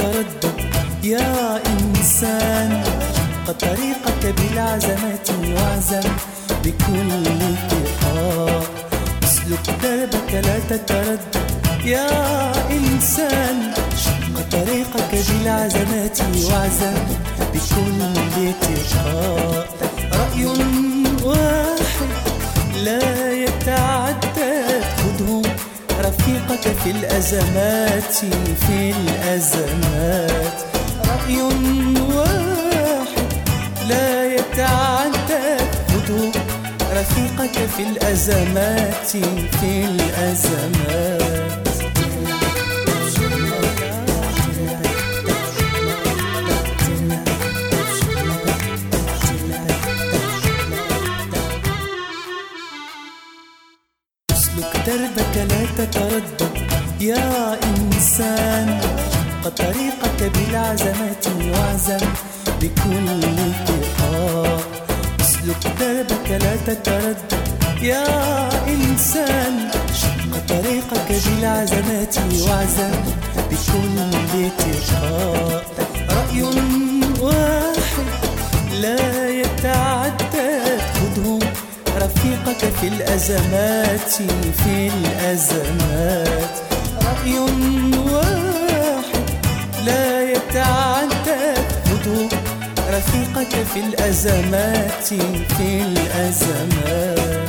تتردد يا إنسان، قد طريقك بالعزمات واعزم بكل اتقاء. اسلك دربك لا تتردد يا إنسان، شق طريقك بالعزمات واعزم بكل اتقاء. رأي واحد لا يتعدد، خذه رفيقك في الأزمات في الأزمات. رأي واحد لا يتعدد، خذه رفيقك في الأزمات في الأزمات. اسلك دربك لا تتردد يا إنسان، قد طريقك بالعزمات واعزم بكل اتقاء. اسلك دربك لا تتردد يا إنسان، شق طريقك بالعزمات واعزم بكل اتقاء. رأي واحد لا يتعدد، خذه رفيقك في الأزمات في الأزمات. رأي واحد لا يتعدد، خذه رفيقك في الأزمات في الأزمات.